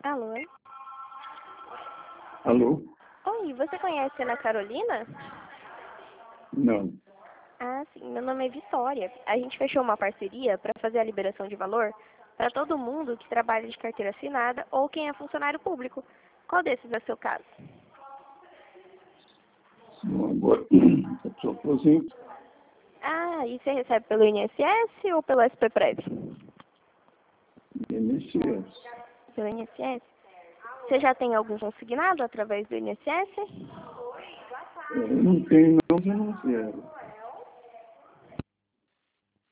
Alô? Alô? Oi, você conhece a Ana Carolina? Não. Ah, sim, meu nome é Vitória. A gente fechou uma parceria para fazer a liberação de valor para todo mundo que trabalha de carteira assinada ou quem é funcionário público. Qual desses é seu caso? Não, agora eu sou aposento. Ah, e você recebe pelo INSS ou pelo SPPREV? INSS. Pelo INSS? Você já tem algum consignado através do INSS? Não tenho, não, já não quero.